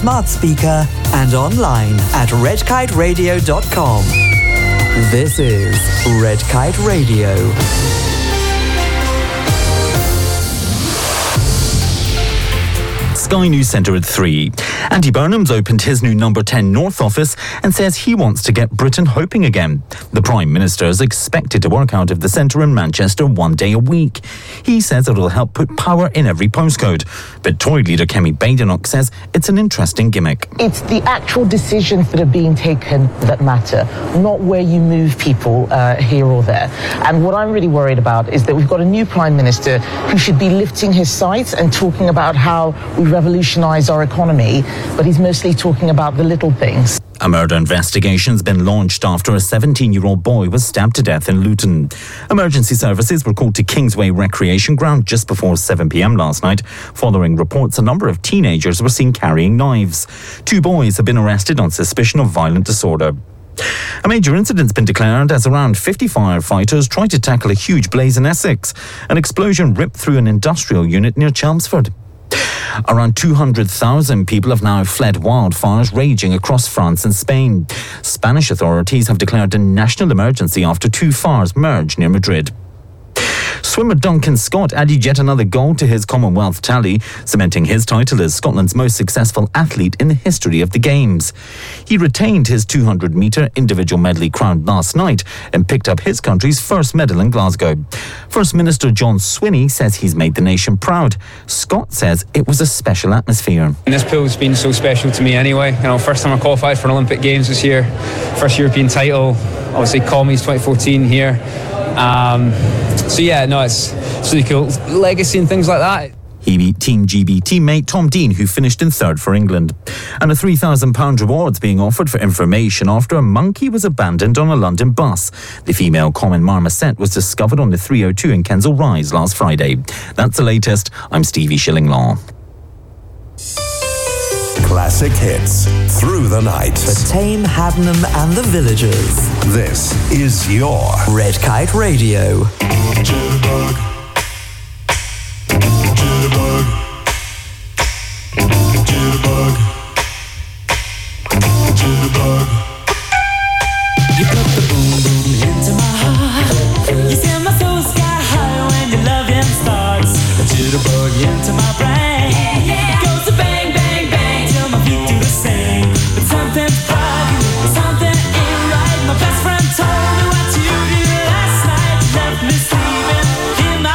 smart speaker and online at redkiteradio.com. This is Red Kite Radio. Sky News Centre at 3. Andy Burnham's opened his new number 10 North office and says he wants to get Britain hoping again. The Prime Minister is expected to work out of the centre in Manchester 1 day a week. He says it'll help put power in every postcode. But Tory leader Kemi Badenoch says it's an interesting gimmick. It's the actual decisions that are being taken that matter, not where you move people here or there. And what I'm really worried about is that we've got a new Prime Minister who should be lifting his sights and talking about how we revolutionise our economy, but he's mostly talking about the little things. A murder investigation's been launched after a 17-year-old boy was stabbed to death in Luton. Emergency services were called to Kingsway Recreation Ground just before 7 p.m. last night, following reports a number of teenagers were seen carrying knives. 2 boys have been arrested on suspicion of violent disorder. A major incident's been declared as around 50 firefighters tried to tackle a huge blaze in Essex. An explosion ripped through an industrial unit near Chelmsford. Around 200,000 people have now fled wildfires raging across France and Spain. Spanish authorities have declared a national emergency after 2 fires merged near Madrid. Swimmer Duncan Scott added yet another goal to his Commonwealth tally, cementing his title as Scotland's most successful athlete in the history of the Games. He retained his 200-metre individual medley crown last night and picked up his country's first medal in Glasgow. First Minister John Swinney says he's made the nation proud. Scott says it was a special atmosphere. And this pool's been so special to me anyway. First time I qualified for an Olympic Games this year, first European title, obviously Commies 2014 here. It's really cool. Legacy and things like that. He beat Team GB teammate Tom Dean, who finished in 3rd for England. And a £3,000 reward's being offered for information after a monkey was abandoned on a London bus. The female common marmoset was discovered on the 302 in Kensal Rise last Friday. That's the latest. I'm Stevie Shillinglaw. Classic hits through the night. For Tame, Haddenham and the Villagers. This is your Red Kite Radio. Jitterbug. Jitterbug. Jitterbug. Jitterbug. You put the boom boom into my heart. You send my soul sky high when your loving starts. A jitterbug into my brain. Goes to bang bang bang till my feet do the same. But something's bugging, something ain't right. My best friend told me what you did last night. Left me sleeping in my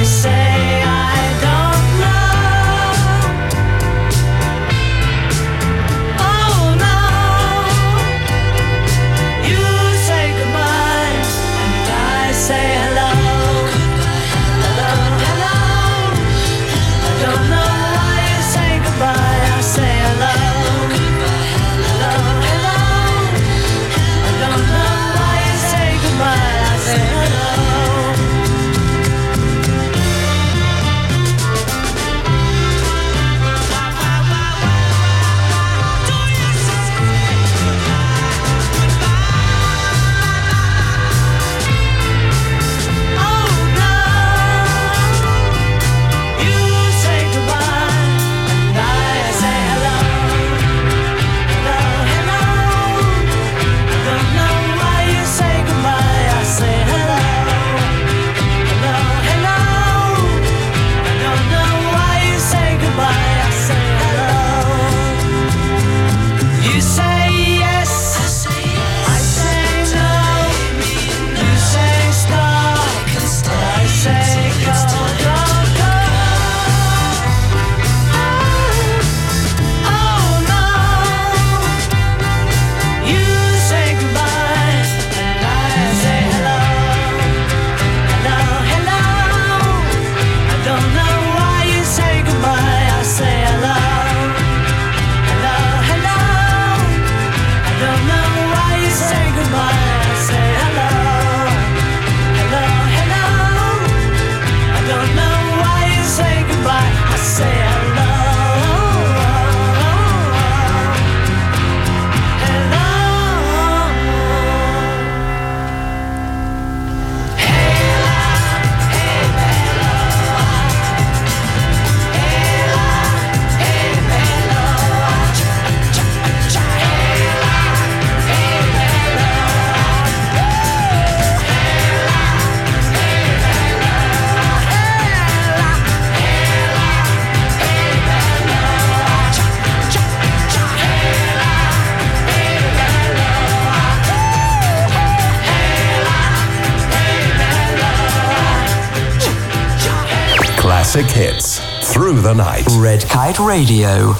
Classic hits through the night. Red Kite Radio.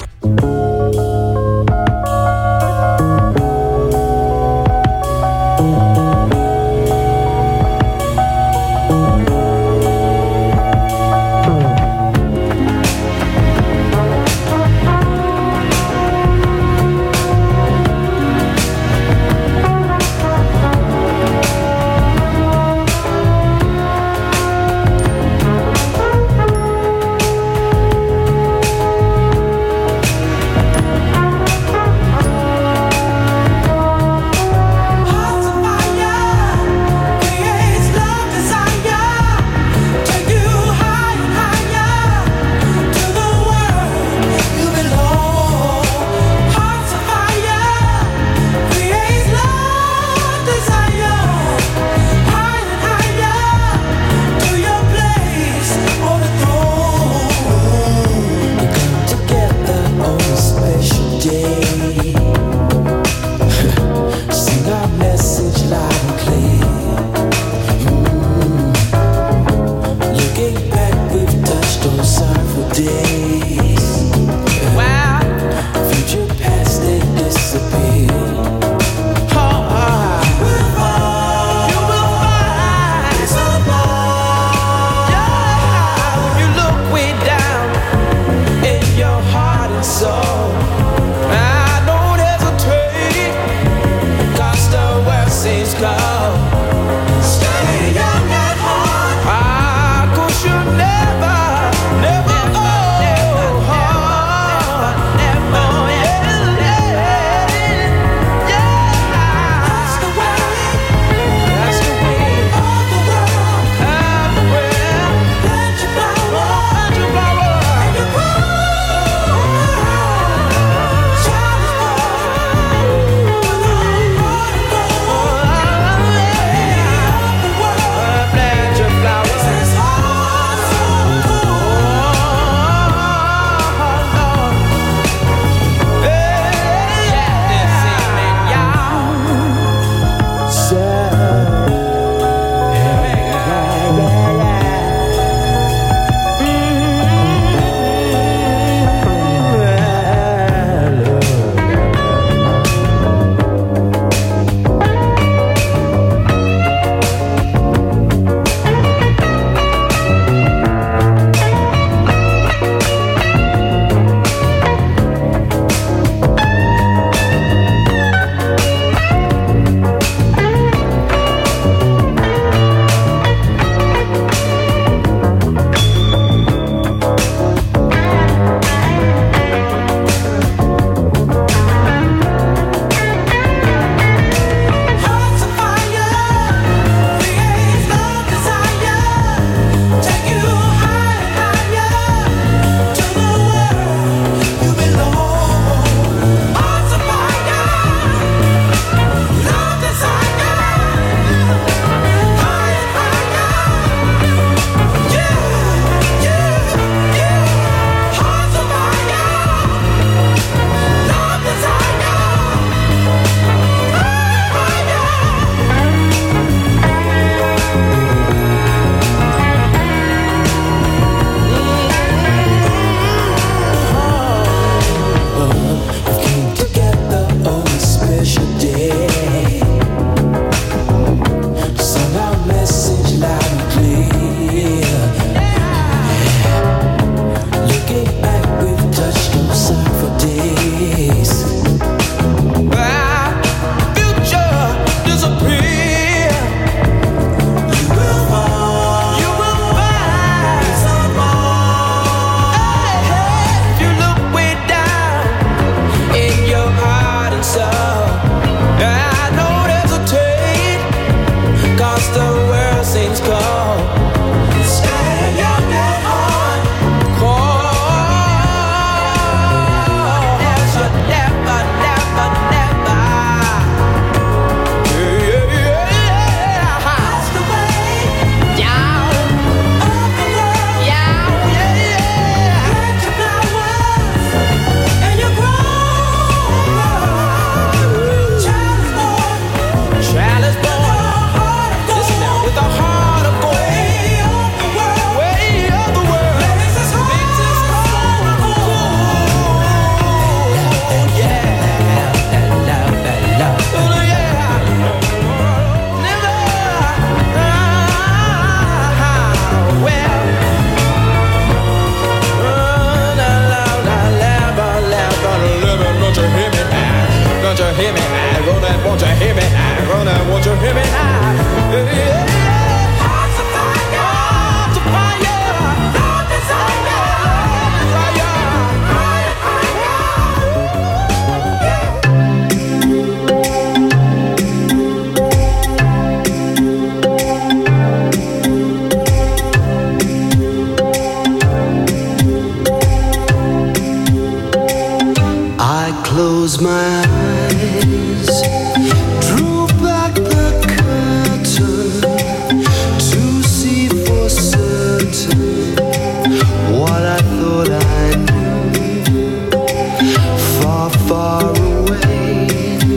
close my eyes, drew back the curtain to see for certain what I thought I knew. Far, far away,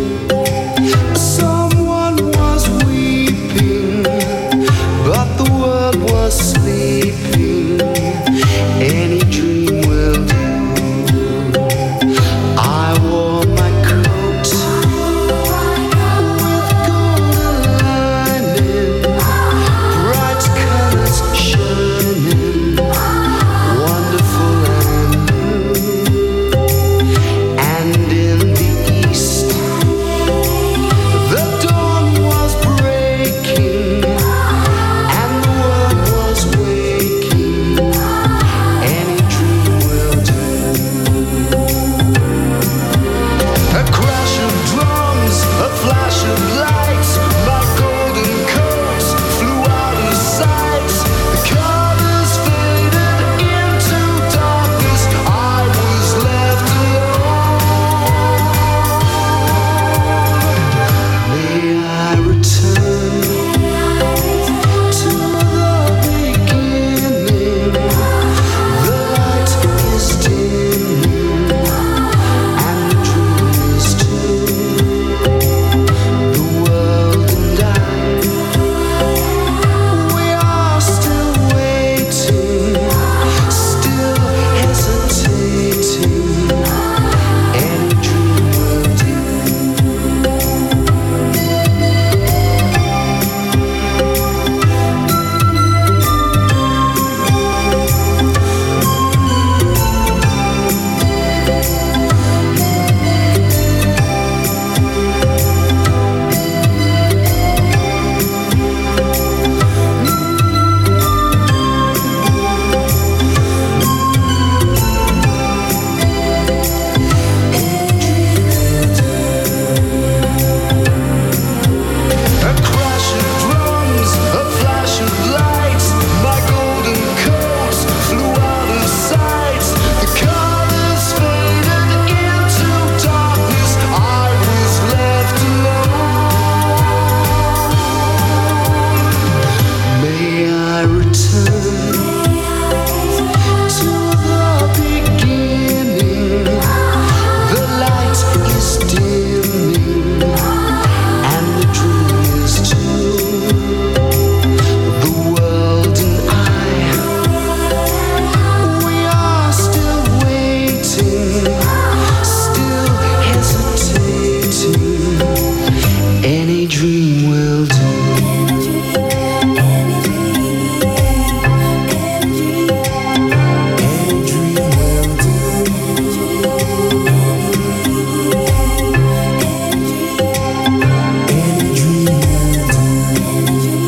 someone was weeping, but the world was sleeping. Any dream will do. I wore my coat with golden lining, bright colors shining, wonderful and new. And in the east, the dawn was breaking, and the world was waking. Any dream will do. A crash of drums, a flash of lights, my golden coat flew out of sight. The colors faded into darkness, I was left alone. May I return to the beginning? The light is dimming, and the dream is too. The world and I, we are still waiting, still hesitating. Any dream will do. A crash of drums, a flash of lights, my golden coat flew out of sight. The colors faded into darkness, I was left alone. May I return to the beginning? The light is dimming, and the dream is too. The world and I, we are still waiting, still hesitating. Any dream will do. Any dream will do. Any dream will do.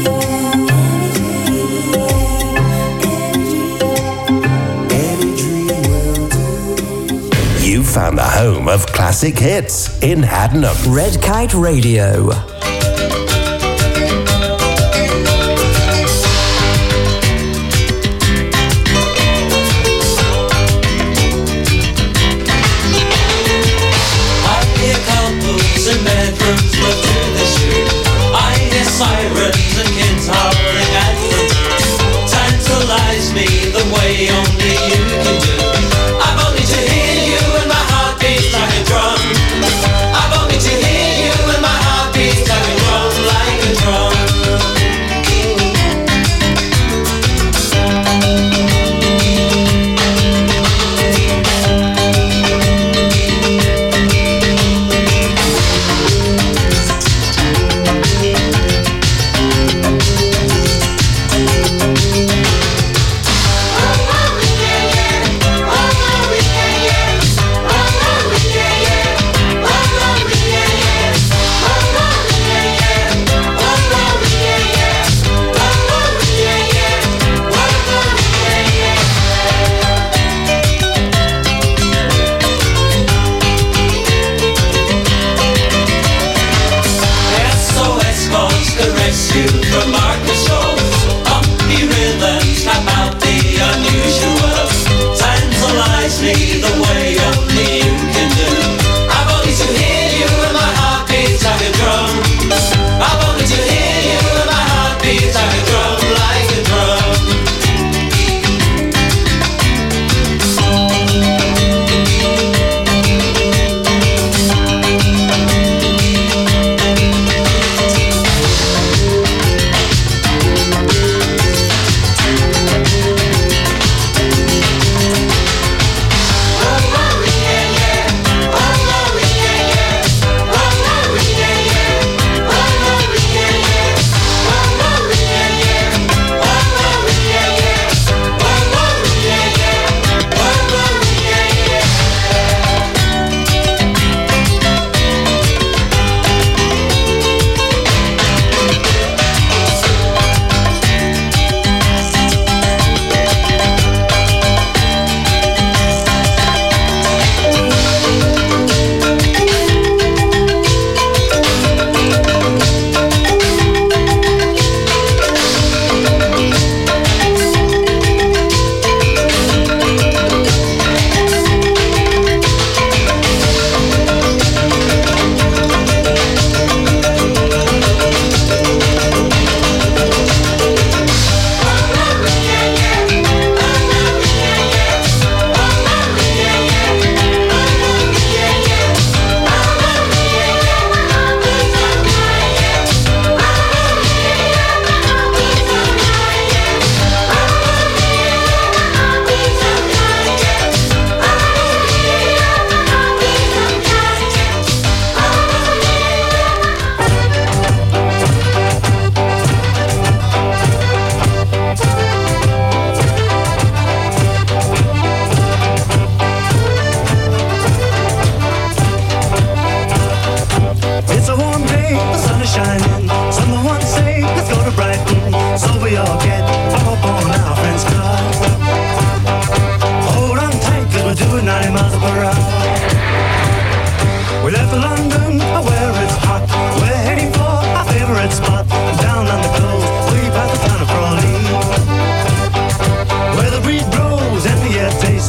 Any dream will do. You found the home of classic hits in Haddenham. Red Kite Radio. I hear couples in bedrooms look to the street. I hear sirens and kids howling at them. Tantalize me the way only you can do. I've only to hear you and my heart beats like a drum. I've only to hear you and my heart beats like a drum, like a drum.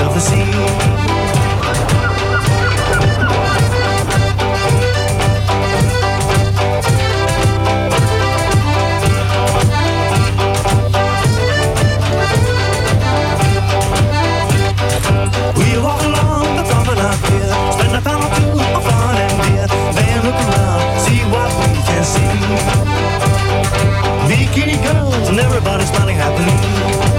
of the sea. We walk along the promenade pier, spend a pound or two on fun and beer, then look around, see what we can see. Bikini girls and everybody smiling happily.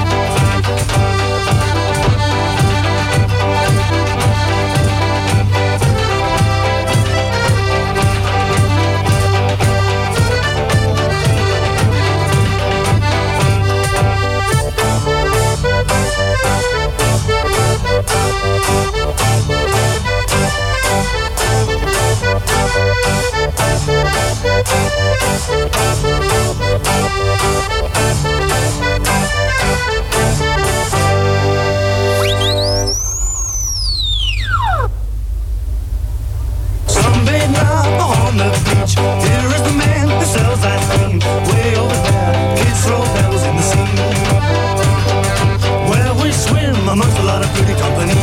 Sunbathe now on the beach. Here is the man who sells ice cream. Way over there, kids throw pebbles in the sea. Where we swim amongst a lot of pretty company.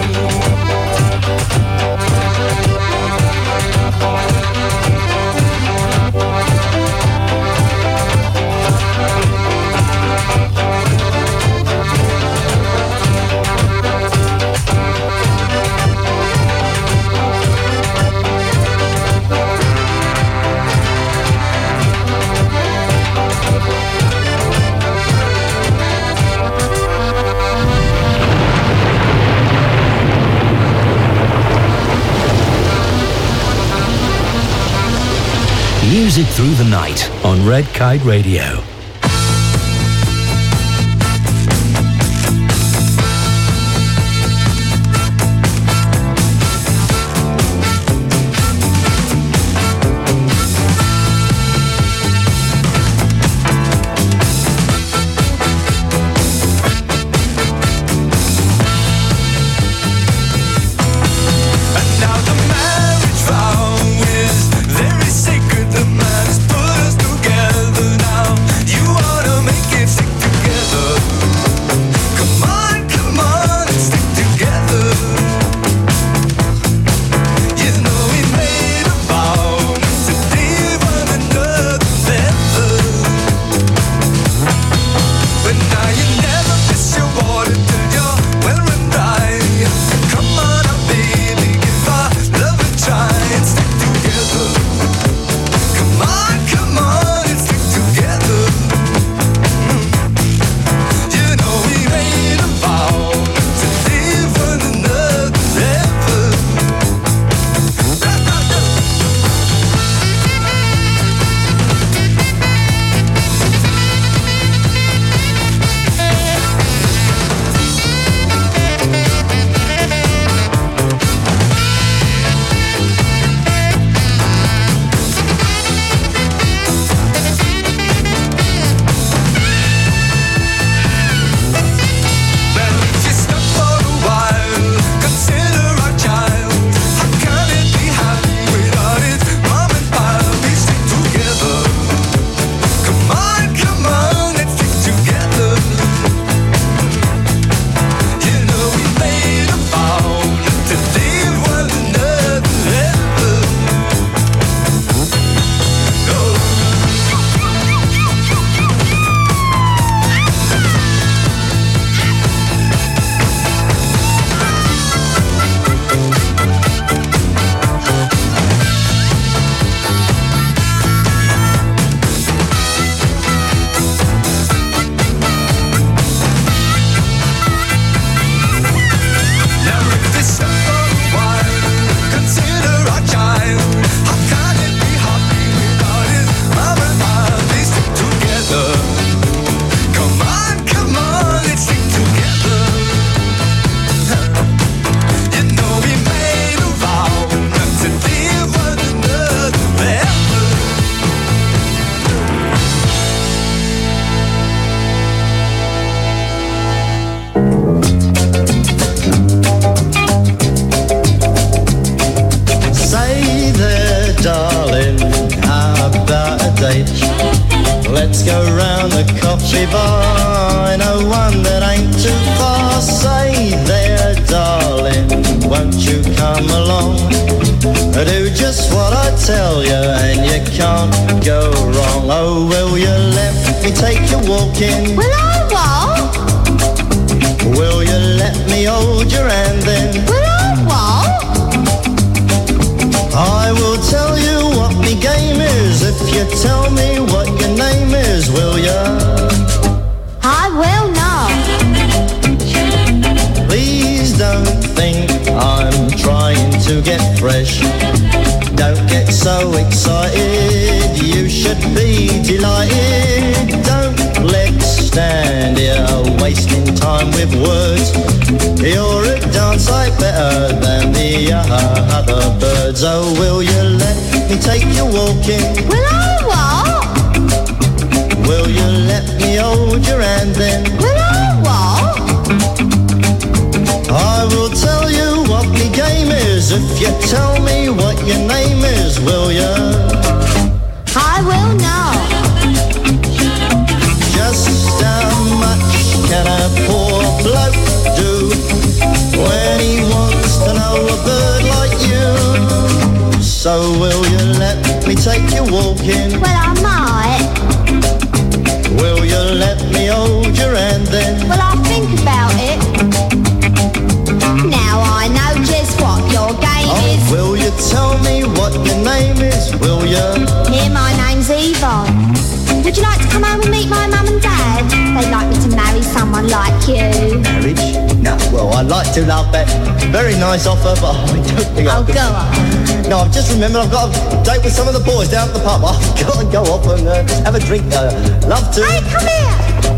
Music through the night on Red Kite Radio. Let's go round the coffee bar. I know one that ain't too far. Say there, darling. just what I tell you, and you can't go wrong. Oh, will you let me take you walking? Will I what? Will you let me hold your hand then? Will I what? I will tell you what me game is if you tell me what your name is, will ya? I will not. Please don't think I'm trying to get fresh. Don't get so excited, you should be delighted. Don't let's stand here wasting time with words. You're a darn sight better than the other birds. Oh, will you let me take you walking? Will I what? Will you let me hold your hand then? Will I what? I will tell you what me game is if you tell me what your name is, will ya? I will not. Just how much can a poor bloke do when he wants to know a bird like you? So will you let me take you walking? Well, I might. Will you let me hold your hand then? Well, I'll think about it. Now I know just what your game is. Will you tell me what your name is, will ya? Here, my name's Yvonne. Would you like to come home and meet my mum and dad? They'd like me to marry someone like you. Marriage? No, well, I'd like to, love that. Very nice offer, but I don't think I go on. No, I've just remembered I've got a date with some of the boys down at the pub. I've got to go off and have a drink. Love to. Hey, come here!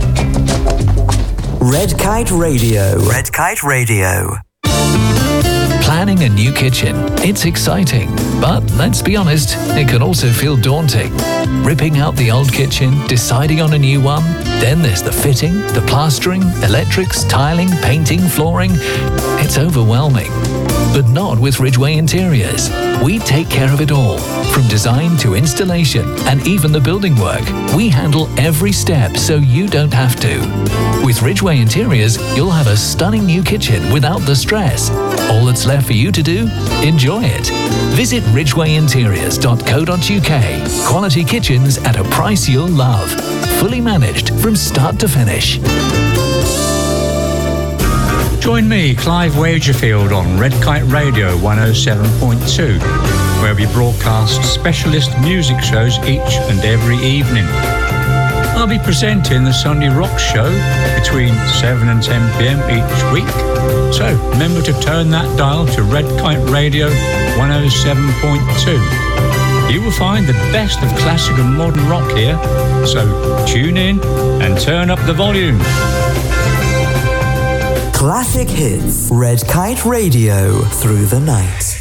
Red Kite Radio. Red Kite Radio. Planning a new kitchen. It's exciting, but let's be honest, it can also feel daunting. Ripping out the old kitchen, deciding on a new one, then there's the fitting, the plastering, electrics, tiling, painting, flooring. It's overwhelming. But not with Ridgeway Interiors. We take care of it all, from design to installation and even the building work. We handle every step so you don't have to. With Ridgeway Interiors, you'll have a stunning new kitchen without the stress. All that's left for you to do? Enjoy it. Visit ridgwayinteriors.co.uk. Quality kitchens at a price you'll love. Fully managed from start to finish. Join me, Clive Wagerfield, on Red Kite Radio 107.2, where we broadcast specialist music shows each and every evening. I'll be presenting the Sunday Rock Show between 7 and 10 p.m. each week. So remember to turn that dial to Red Kite Radio 107.2. You will find the best of classic and modern rock here. So tune in and turn up the volume. Classic hits. Red Kite Radio through the night.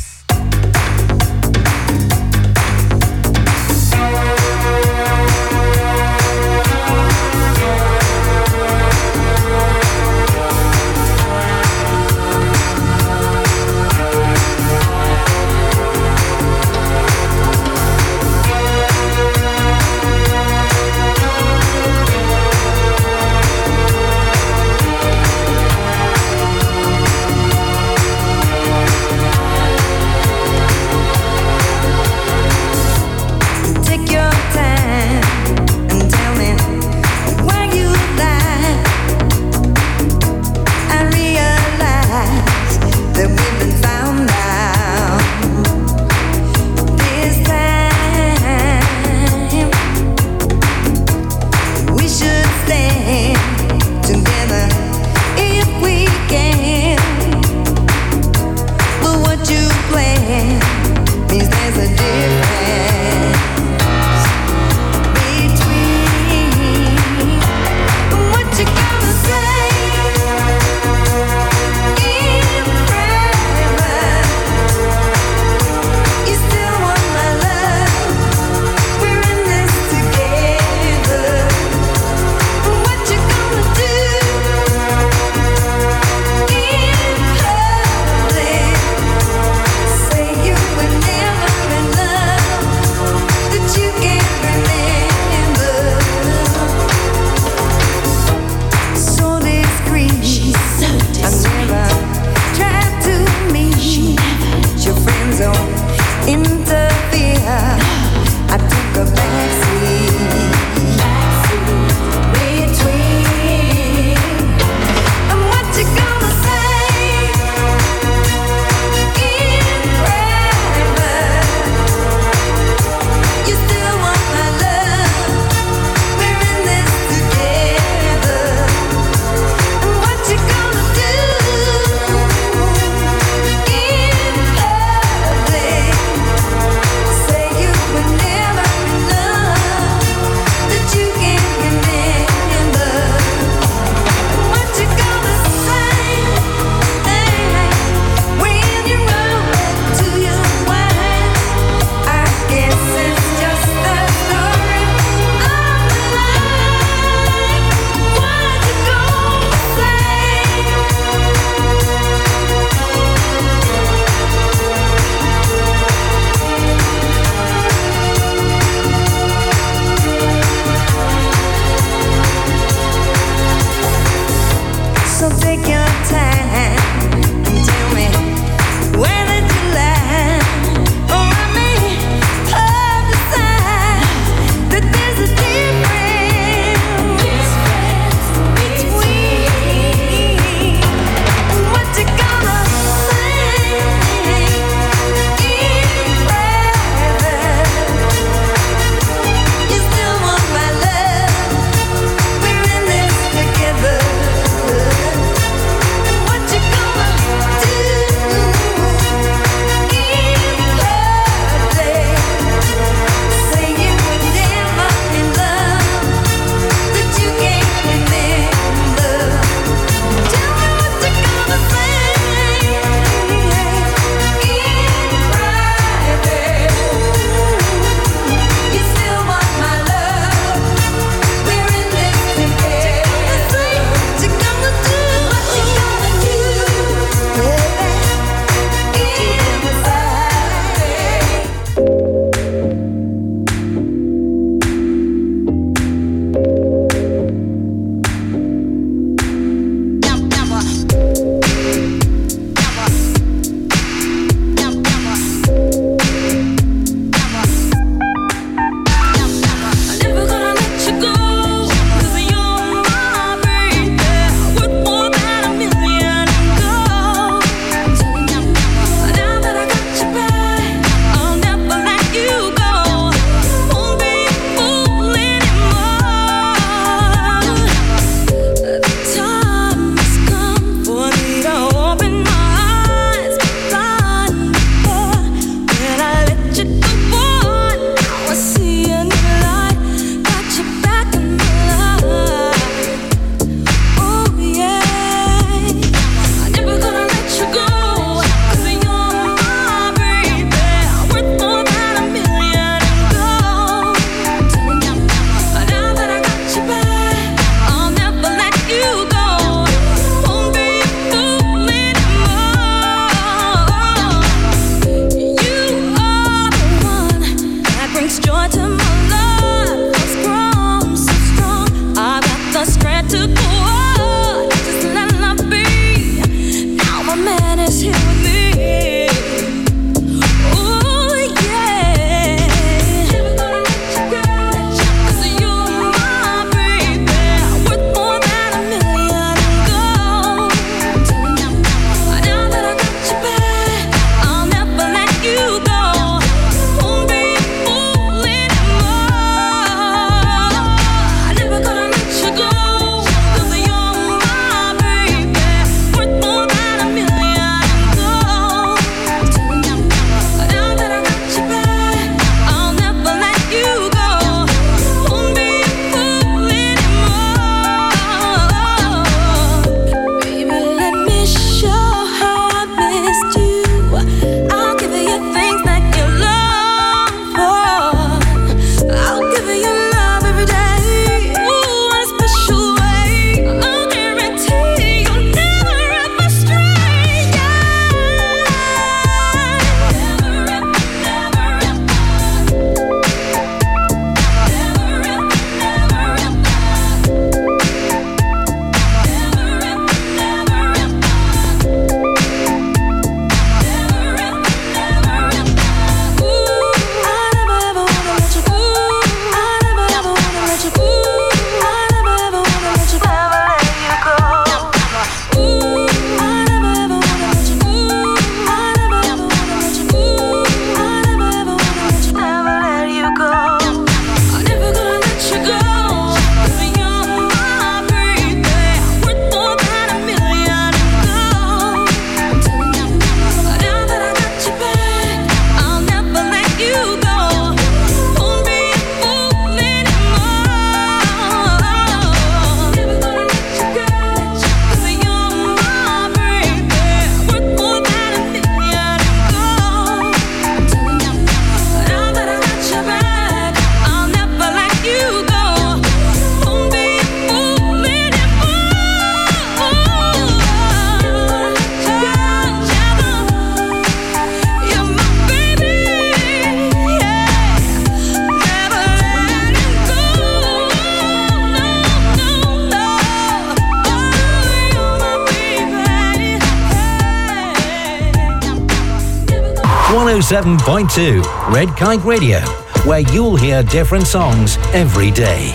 107.2 Red Kite Radio, where you'll hear different songs every day.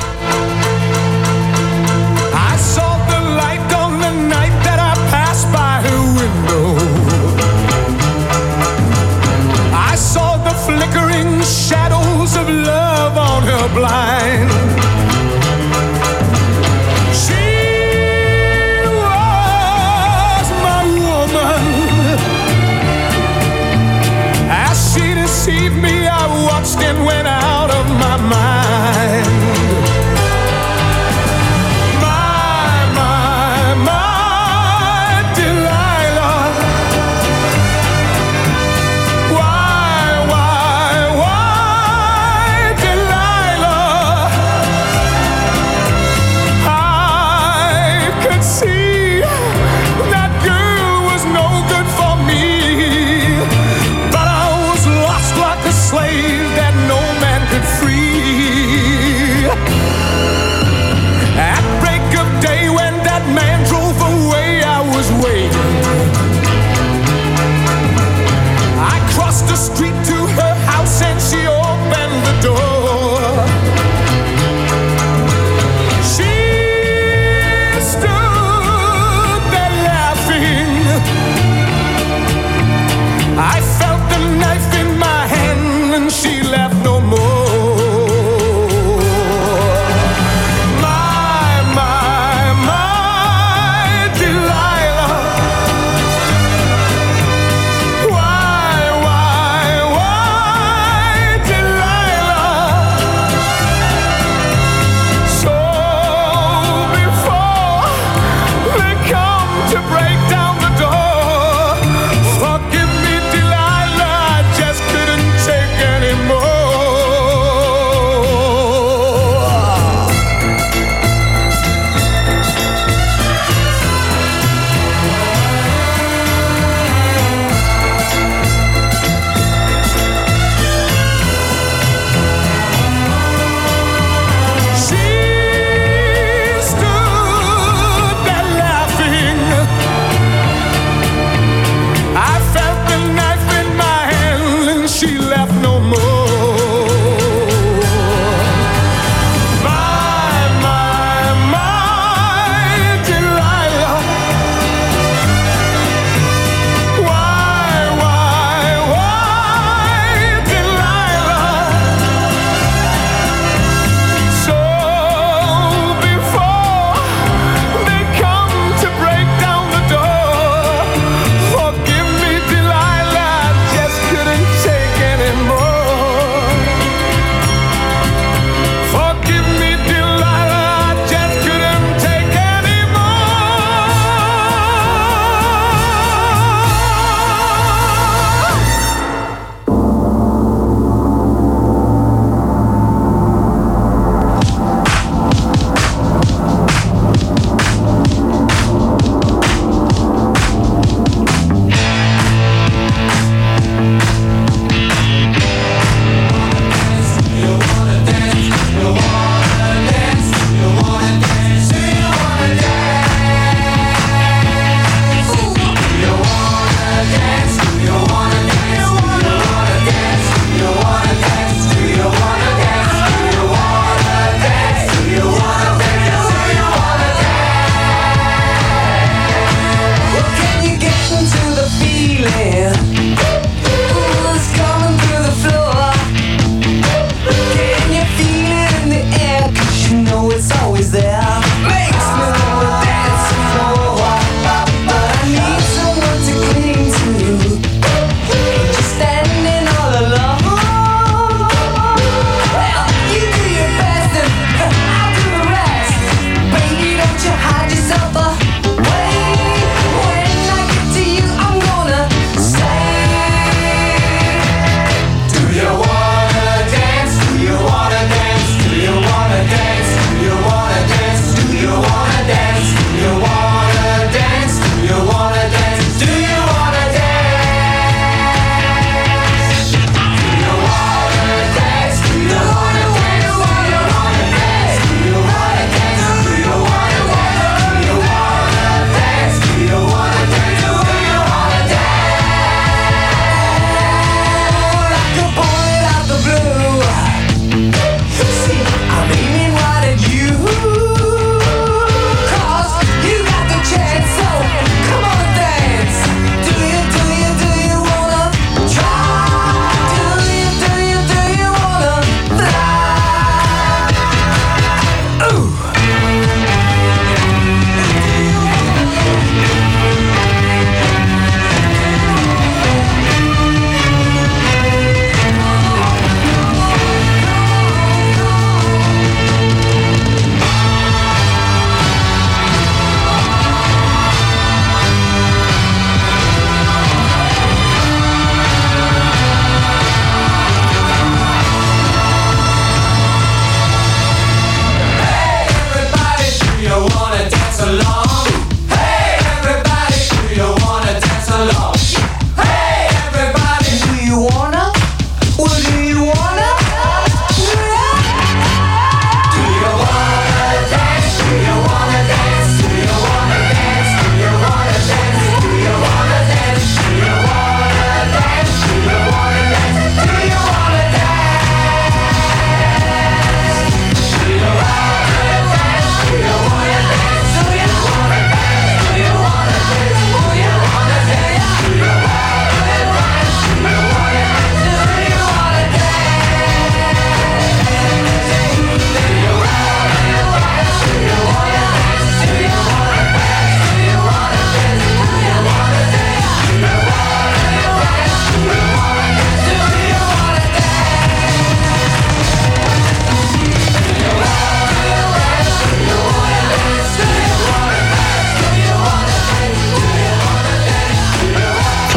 I saw the light on the night that I passed by her window. I saw the flickering shadows of love on her blind. She was my woman. As she deceived me, I watched and went out of my mind.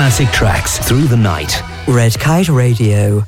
classic tracks through the night. Red Kite Radio.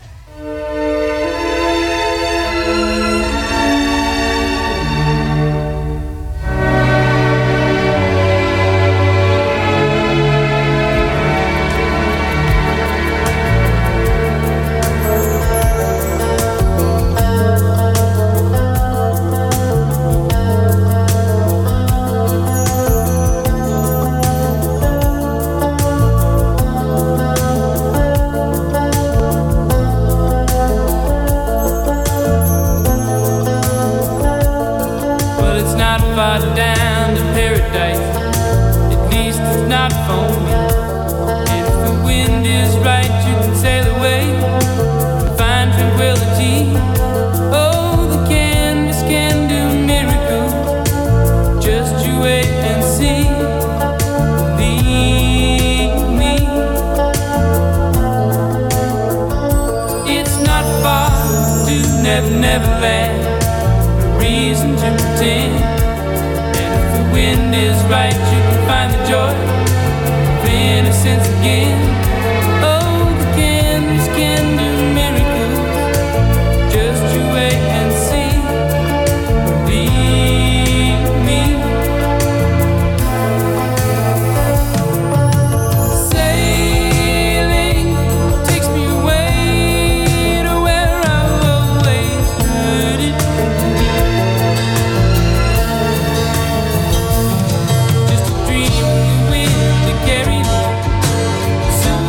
Just a dream, the wind that carried me.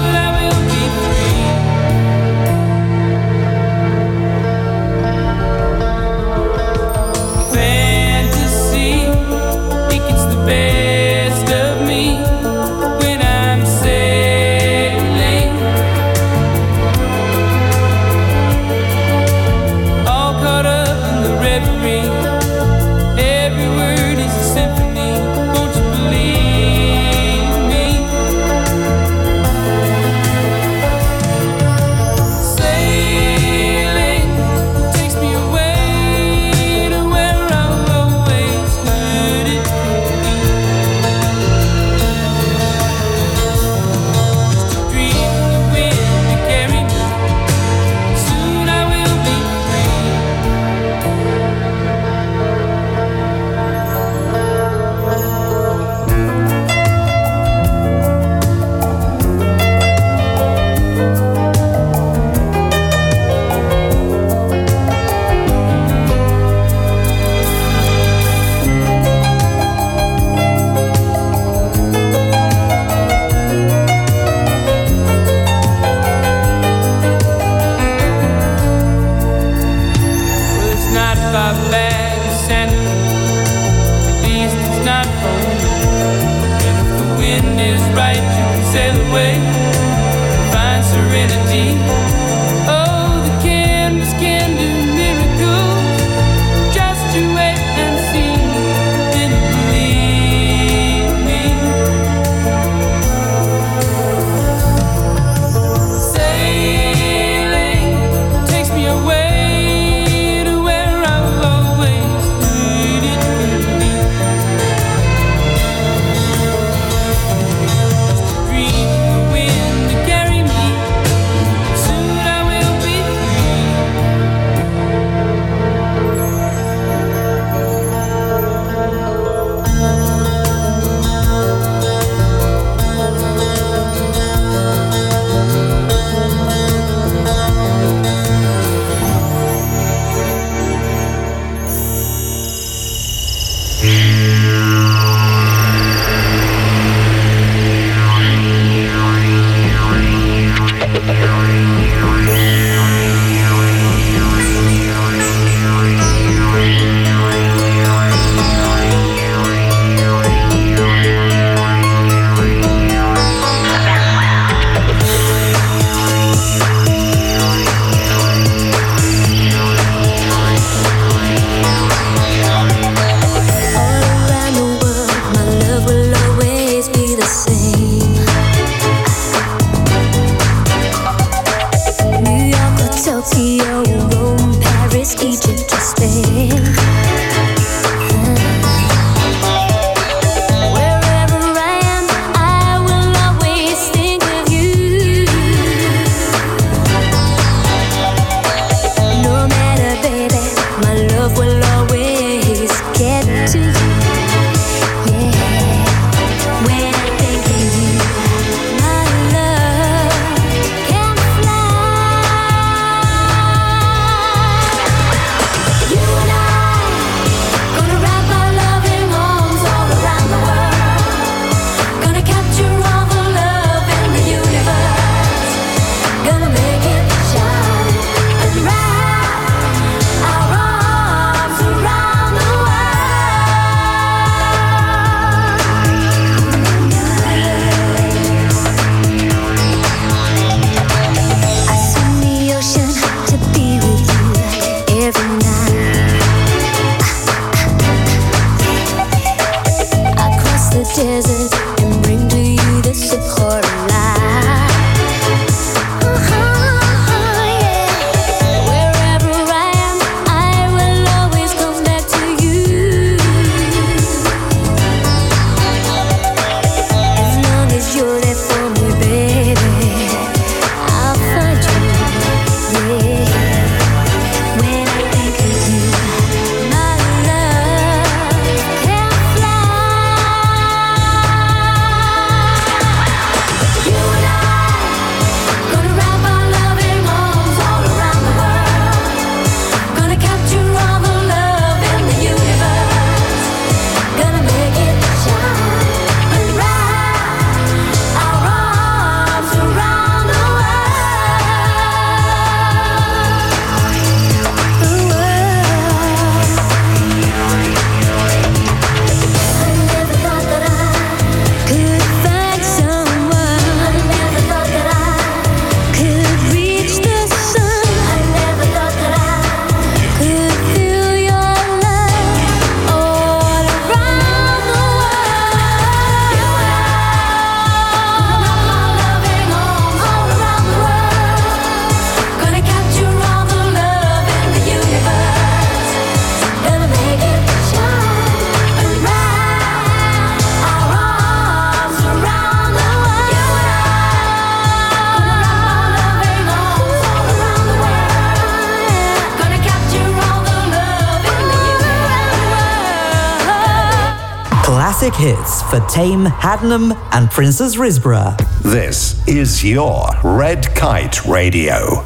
classic hits for Tame, Haddenham and Princess Risborough. This is your Red Kite Radio.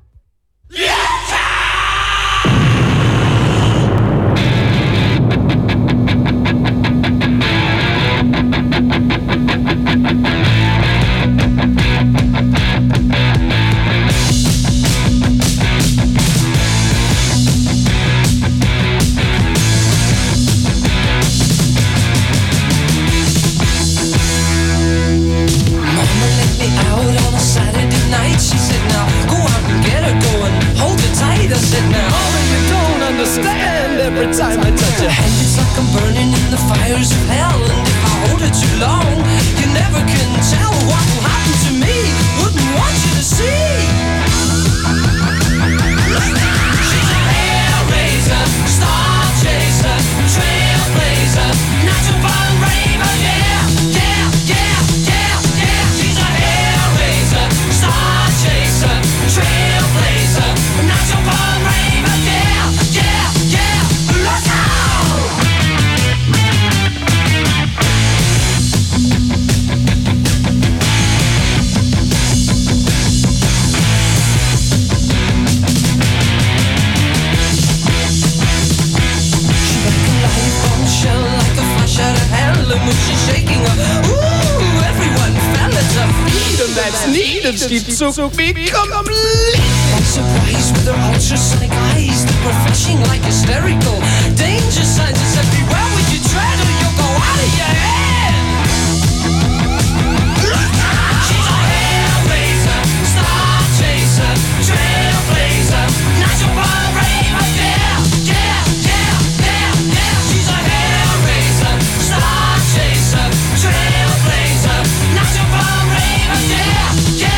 She took me completely by surprise with her ultrasonic eyes that were flashing like hysterical danger signs. It's everywhere when you tread or you'll go out of your head. She's a hellraiser, star chaser, trailblazer, natural born raver, yeah, yeah, yeah, yeah, yeah. She's a hellraiser, star chaser, trailblazer, natural born raver, yeah, yeah.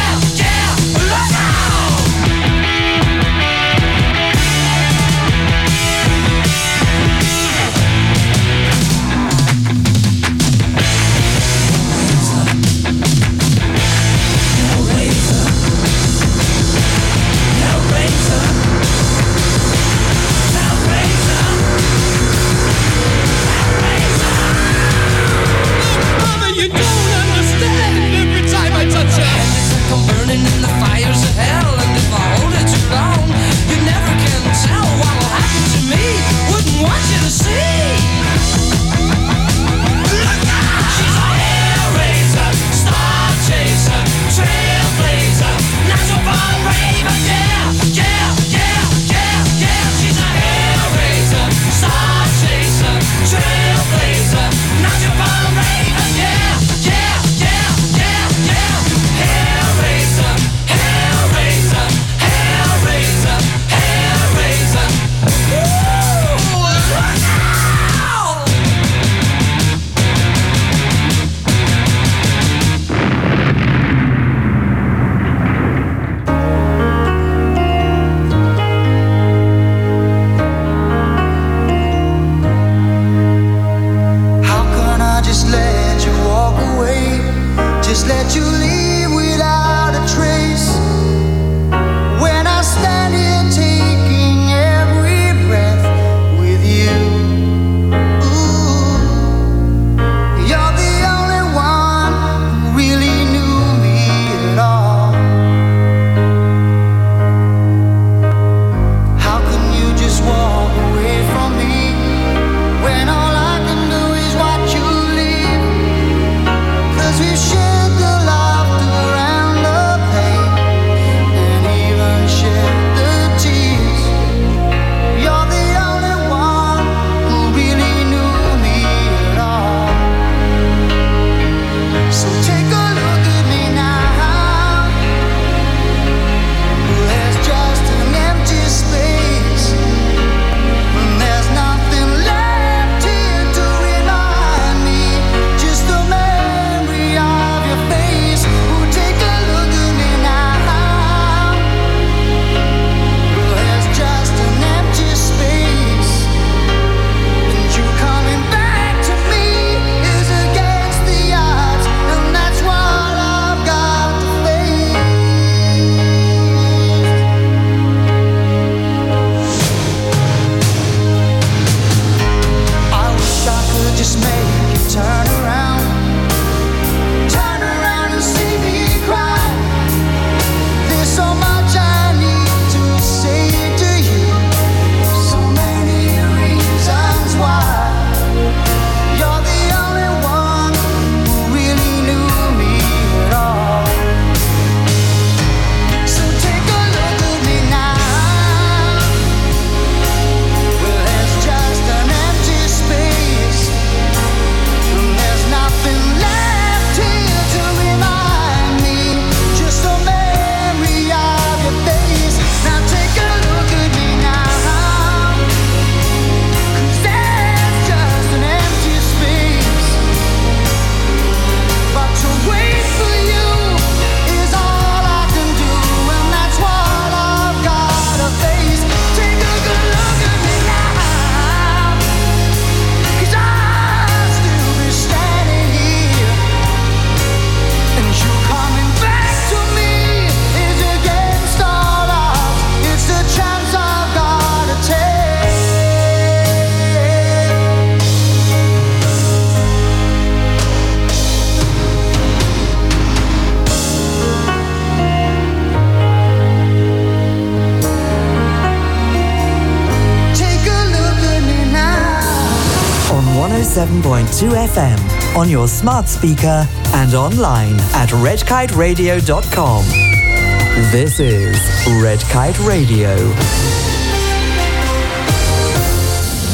107.2 FM on your smart speaker and online at redkiteradio.com. This is Red Kite Radio.